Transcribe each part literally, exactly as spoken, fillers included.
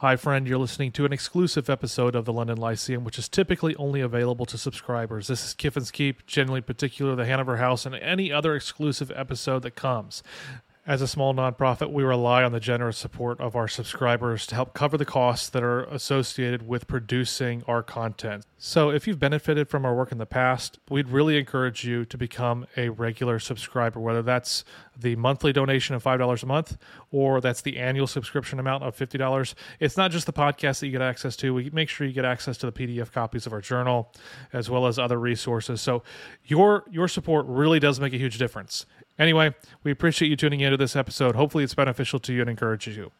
Hi, friend. You're listening to an exclusive episode of the London Lyceum, which is typically only available to subscribers. This is Kiffin's Keep, generally particular, the Hanover House, and any other exclusive episode that comes. As a small nonprofit, we rely on the generous support of our subscribers to help cover the costs that are associated with producing our content. So if you've benefited from our work in the past, we'd really encourage you to become a regular subscriber, whether that's the monthly donation of five dollars a month or that's the annual subscription amount of fifty dollars. It's not just the podcast that you get access to. We make sure you get access to the P D F copies of our journal as well as other resources. So your your support really does make a huge difference. Anyway, we appreciate you tuning into this episode. Hopefully it's beneficial to you and encourages you.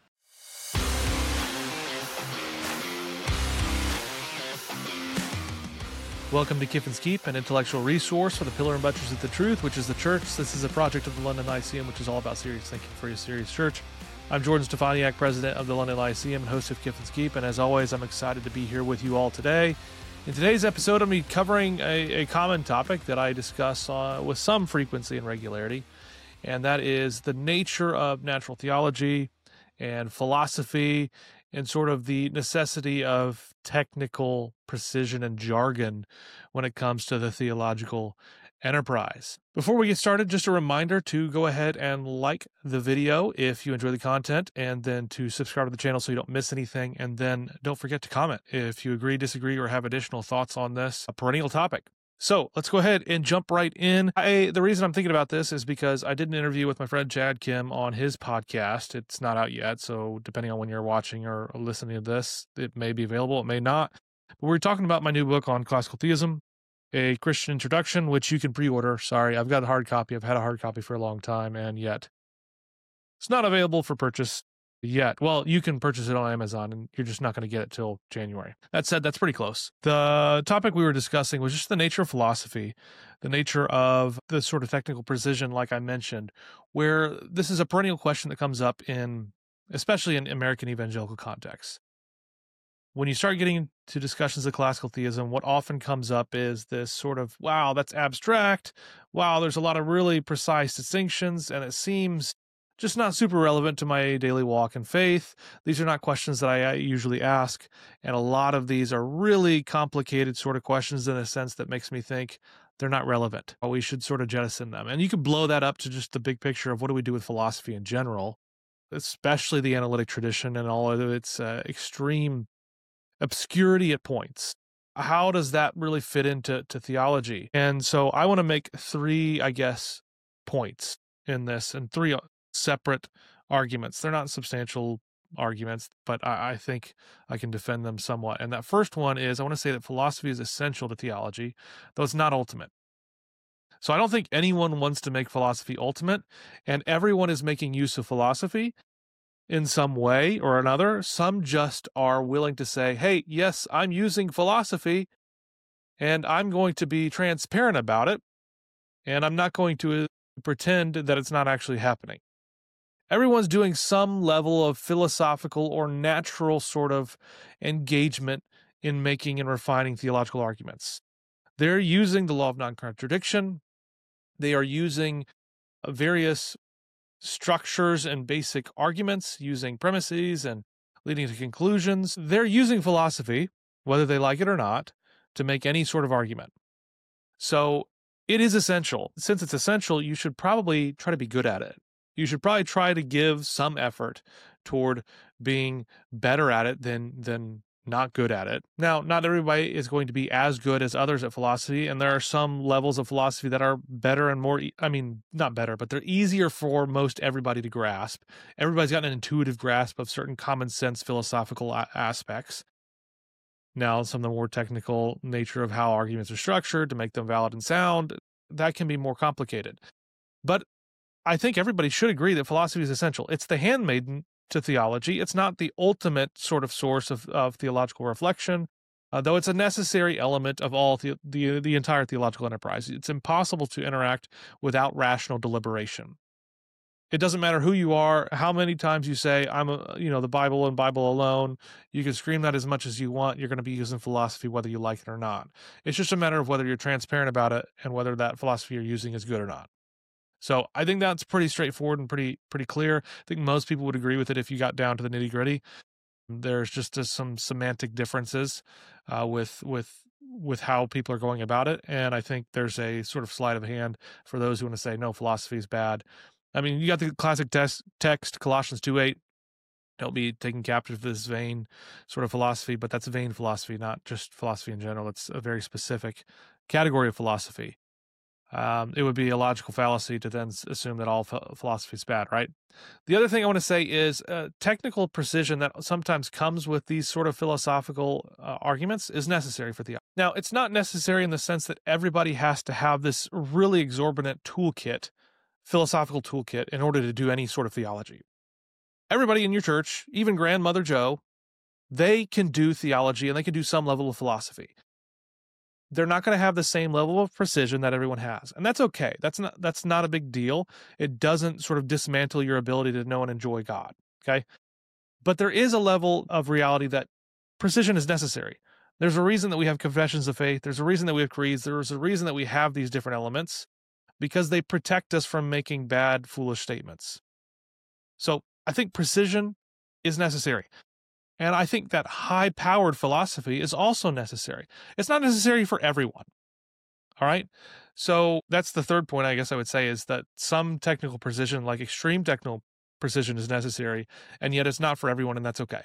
Welcome to Kiffin's Keep, an intellectual resource for the pillar and buttress of the truth, which is the church. This is a project of the London Lyceum, which is all about serious thinking for your serious church. I'm Jordan Stefaniak, president of the London Lyceum and host of Kiffin's Keep, and as always, I'm excited to be here with you all today. In today's episode, I'm going to be covering a, a common topic that I discuss uh, with some frequency and regularity, and that is the nature of natural theology and philosophy and sort of the necessity of technical precision and jargon when it comes to the theological enterprise. Before we get started, just a reminder to go ahead and like the video if you enjoy the content, and then to subscribe to the channel so you don't miss anything, and then don't forget to comment if you agree, disagree, or have additional thoughts on this a perennial topic. So let's go ahead and jump right in. I, the reason I'm thinking about this is because I did an interview with my friend Chad Kim on his podcast. It's not out yet, so depending on when you're watching or listening to this, it may be available, it may not. But we're talking about my new book on classical theism, A Christian Introduction, which you can pre-order. Sorry, I've got a hard copy. I've had a hard copy for a long time, and yet it's not available for purchase yet. Well, you can purchase it on Amazon, and you're just not going to get it till January. That said, that's pretty close. The topic we were discussing was just the nature of philosophy, the nature of the sort of technical precision, like I mentioned, where this is a perennial question that comes up in, especially in American evangelical contexts. When you start getting to discussions of classical theism, what often comes up is this sort of, wow, that's abstract. Wow, there's a lot of really precise distinctions, and it seems just not super relevant to my daily walk in faith. These are not questions that I usually ask, and a lot of these are really complicated sort of questions in a sense that makes me think they're not relevant. We should sort of jettison them. And you could blow that up to just the big picture of what do we do with philosophy in general, especially the analytic tradition and all of its uh, extreme obscurity at points. How does that really fit into to theology? And so I want to make three, I guess, points in this, and three separate arguments. They're not substantial arguments, but I, I think I can defend them somewhat. And that first one is I want to say that philosophy is essential to theology, though it's not ultimate. So I don't think anyone wants to make philosophy ultimate, and everyone is making use of philosophy in some way or another. Some just are willing to say, hey, yes, I'm using philosophy, and I'm going to be transparent about it, and I'm not going to pretend that it's not actually happening. Everyone's doing some level of philosophical or natural sort of engagement in making and refining theological arguments. They're using the law of non-contradiction. They are using various structures and basic arguments, using premises and leading to conclusions. They're using philosophy, whether they like it or not, to make any sort of argument. So it is essential. Since it's essential, you should probably try to be good at it. You should probably try to give some effort toward being better at it than than not good at it. Now, not everybody is going to be as good as others at philosophy, and there are some levels of philosophy that are better and more, I mean, not better, but they're easier for most everybody to grasp. Everybody's got an intuitive grasp of certain common sense philosophical a- aspects. Now, some of the more technical nature of how arguments are structured to make them valid and sound, that can be more complicated. But I think everybody should agree that philosophy is essential. It's the handmaiden to theology. It's not the ultimate sort of source of, of theological reflection, uh, though it's a necessary element of all the, the the entire theological enterprise. It's impossible to interact without rational deliberation. It doesn't matter who you are, how many times you say, I'm a, you know, the Bible and Bible alone. You can scream that as much as you want. You're going to be using philosophy whether you like it or not. It's just a matter of whether you're transparent about it and whether that philosophy you're using is good or not. So I think that's pretty straightforward and pretty pretty clear. I think most people would agree with it if you got down to the nitty-gritty. There's just uh, some semantic differences uh, with with with how people are going about it, and I think there's a sort of sleight of hand for those who want to say no, philosophy is bad. I mean, you got the classic text, text Colossians two eight. Don't be taken captive to this vain sort of philosophy, but that's vain philosophy, not just philosophy in general. It's a very specific category of philosophy. Um, it would be a logical fallacy to then assume that all ph- philosophy is bad, right? The other thing I want to say is uh, technical precision that sometimes comes with these sort of philosophical uh, arguments is necessary for theology. Now, it's not necessary in the sense that everybody has to have this really exorbitant toolkit, philosophical toolkit, in order to do any sort of theology. Everybody in your church, even Grandmother Joe, they can do theology and they can do some level of philosophy. They're not going to have the same level of precision that everyone has. And that's okay. That's not that's not a big deal. It doesn't sort of dismantle your ability to know and enjoy God, okay? But there is a level of reality that precision is necessary. There's a reason that we have confessions of faith. There's a reason that we have creeds. There's a reason that we have these different elements, because they protect us from making bad, foolish statements. So I think precision is necessary. And I think that high-powered philosophy is also necessary. It's not necessary for everyone. All right? So that's the third point, I guess I would say, is that some technical precision, like extreme technical precision, is necessary, and yet it's not for everyone, and that's okay.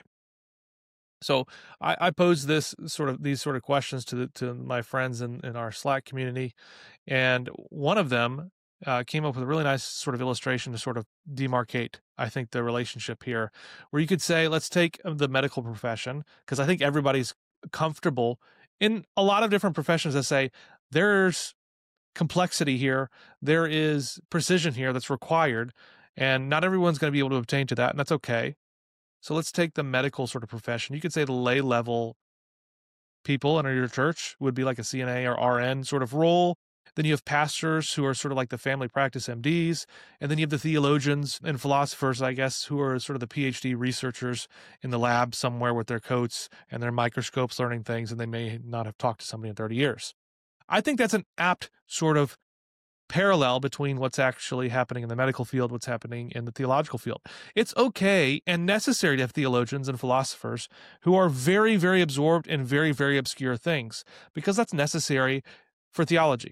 So I, I pose this sort of these sort of questions to the, to my friends in, in our Slack community, and one of them Uh, came up with a really nice sort of illustration to sort of demarcate, I think, the relationship here, where you could say, let's take the medical profession, because I think everybody's comfortable in a lot of different professions that say there's complexity here, there is precision here that's required, and not everyone's going to be able to obtain to that, and that's okay. So let's take the medical sort of profession. You could say the lay level people in your church would be like a C N A or R N sort of role. Then you have pastors who are sort of like the family practice M Ds. And then you have the theologians and philosophers, I guess, who are sort of the P H D researchers in the lab somewhere with their coats and their microscopes learning things, and they may not have talked to somebody in thirty years. I think that's an apt sort of parallel between what's actually happening in the medical field, what's happening in the theological field. It's okay and necessary to have theologians and philosophers who are very, very absorbed in very, very obscure things, because that's necessary for theology.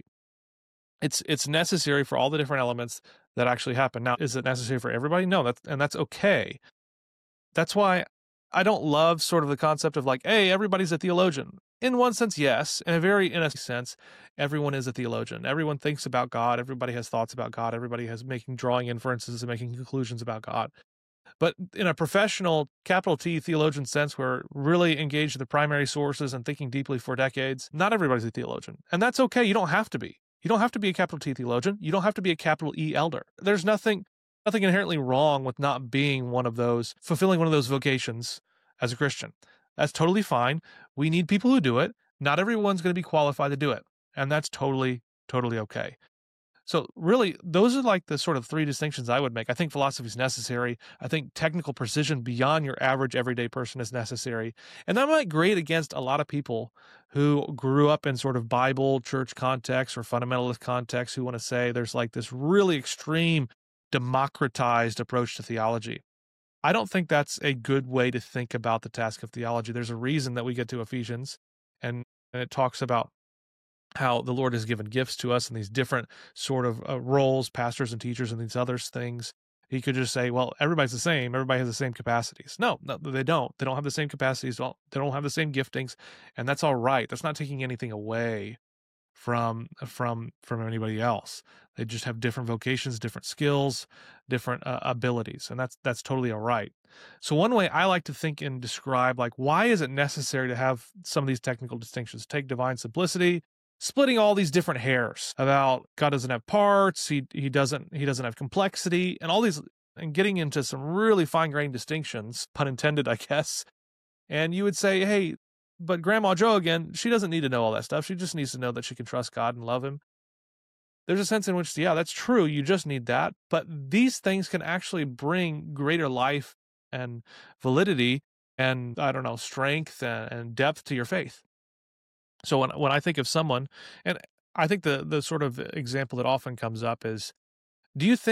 It's it's necessary for all the different elements that actually happen. Now, is it necessary for everybody? No, that's, and that's okay. That's why I don't love sort of the concept of like, hey, everybody's a theologian. In one sense, yes. In a very in a sense, everyone is a theologian. Everyone thinks about God. Everybody has thoughts about God. Everybody has making drawing inferences and making conclusions about God. But in a professional, capital T theologian sense, where really engaged in the primary sources and thinking deeply for decades, not everybody's a theologian. And that's okay. You don't have to be. You don't have to be a capital T theologian. You don't have to be a capital E elder. There's nothing, nothing inherently wrong with not being one of those, fulfilling one of those vocations as a Christian. That's totally fine. We need people who do it. Not everyone's going to be qualified to do it. And that's totally, totally okay. So really, those are like the sort of three distinctions I would make. I think philosophy is necessary. I think technical precision beyond your average everyday person is necessary. And that might grate against a lot of people who grew up in sort of Bible, church context or fundamentalist context who want to say there's like this really extreme, democratized approach to theology. I don't think that's a good way to think about the task of theology. There's a reason that we get to Ephesians, and, and it talks about how the Lord has given gifts to us in these different sort of uh, roles, pastors and teachers and these other things. He could just say, well, everybody's the same. Everybody has the same capacities. No, no, they don't. They don't have the same capacities. They don't have the same giftings. And that's all right. That's not taking anything away from, from, from anybody else. They just have different vocations, different skills, different uh, abilities. And that's, that's totally all right. So one way I like to think and describe, like, why is it necessary to have some of these technical distinctions? Take divine simplicity, splitting all these different hairs about God doesn't have parts, he he doesn't he doesn't have complexity, and all these, and getting into some really fine-grained distinctions, pun intended, I guess. And you would say, hey, but Grandma Joe, again, she doesn't need to know all that stuff. She just needs to know that she can trust God and love him. There's a sense in which, yeah, that's true. You just need that. But these things can actually bring greater life and validity and, I don't know, strength and, and depth to your faith. So when when I think of someone, and I think the the sort of example that often comes up is, do you think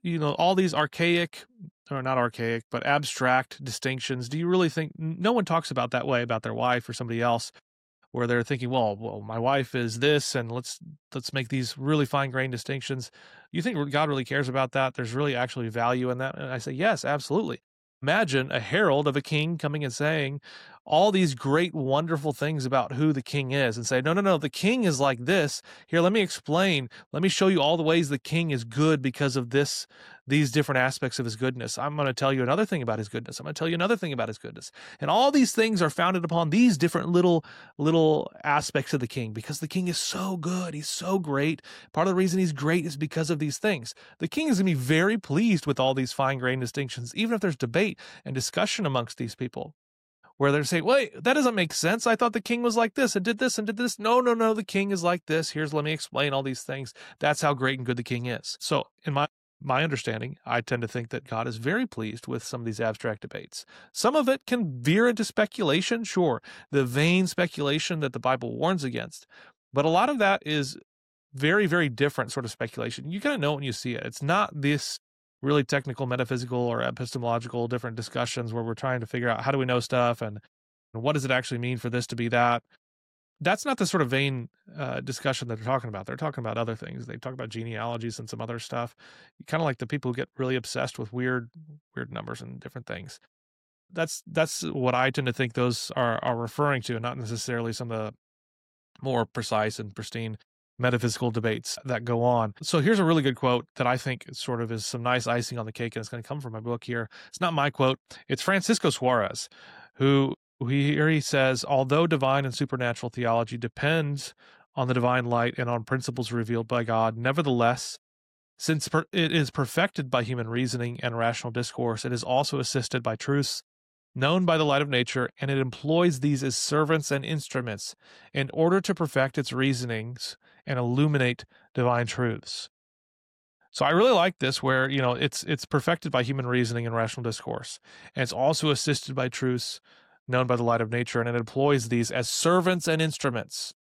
you know, all these archaic, or not archaic, but abstract distinctions, do you really think no one talks about that way about their wife or somebody else, where they're thinking, well, well, my wife is this, and let's let's make these really fine-grained distinctions. You think God really cares about that? There's really actually value in that? And I say, yes, absolutely. Imagine a herald of a king coming and saying all these great, wonderful things about who the king is and say, no, no, no, the king is like this. Here, let me explain. Let me show you all the ways the king is good because of this, these different aspects of his goodness. I'm going to tell you another thing about his goodness. I'm going to tell you another thing about his goodness. And all these things are founded upon these different little, little aspects of the king because the king is so good. He's so great. Part of the reason he's great is because of these things. The king is going to be very pleased with all these fine-grained distinctions, even if there's debate and discussion amongst these people, where they're saying, wait, that doesn't make sense. I thought the king was like this and did this and did this. No, no, no, the king is like this. Here's, let me explain all these things. That's how great and good the king is. So in my my understanding, I tend to think that God is very pleased with some of these abstract debates. Some of it can veer into speculation, sure, the vain speculation that the Bible warns against. But a lot of that is very, very different sort of speculation. You kind of know when you see it. It's not this really technical, metaphysical, or epistemological different discussions where we're trying to figure out how do we know stuff and, and what does it actually mean for this to be that. That's not the sort of vain uh, discussion that they're talking about. They're talking about other things. They talk about genealogies and some other stuff. Kind of like the people who get really obsessed with weird, weird numbers and different things. That's that's what I tend to think those are are referring to, and not necessarily some of the more precise and pristine metaphysical debates that go on. So here's a really good quote that I think sort of is some nice icing on the cake, and it's going to come from my book here. It's not my quote. It's Francisco Suarez, who here he says, although divine and supernatural theology depends on the divine light and on principles revealed by God, nevertheless, since per- it is perfected by human reasoning and rational discourse, it is also assisted by truths known by the light of nature, and it employs these as servants and instruments in order to perfect its reasonings and illuminate divine truths. So I really like this, where, you know, it's it's perfected by human reasoning and rational discourse, and it's also assisted by truths known by the light of nature, and it employs these as servants and instruments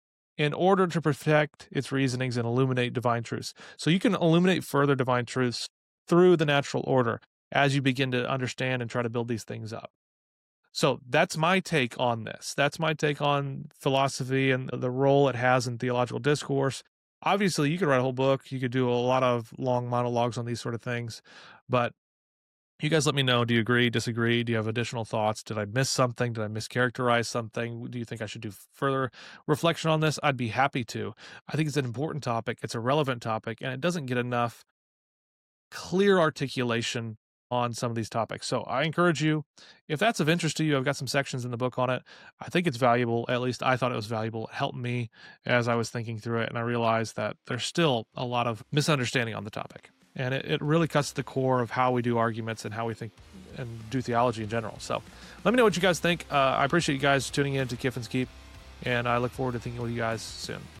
in order to perfect its reasonings and illuminate divine truths. So you can illuminate further divine truths through the natural order as you begin to understand and try to build these things up. So that's my take on this. That's my take on philosophy and the role it has in theological discourse. Obviously, you could write a whole book. You could do a lot of long monologues on these sort of things. But you guys let me know. Do you agree, disagree? Do you have additional thoughts? Did I miss something? Did I mischaracterize something? Do you think I should do further reflection on this? I'd be happy to. I think it's an important topic. It's a relevant topic, and it doesn't get enough clear articulation on some of these topics. So I encourage you, if that's of interest to you, I've got some sections in the book on it. I think it's valuable. At least I thought it was valuable. It helped me as I was thinking through it, and I realized that there's still a lot of misunderstanding on the topic. And it, it really cuts to the core of how we do arguments and how we think and do theology in general. So let me know what you guys think. Uh, I appreciate you guys tuning in to Kiffin's Keep, and I look forward to thinking with you guys soon.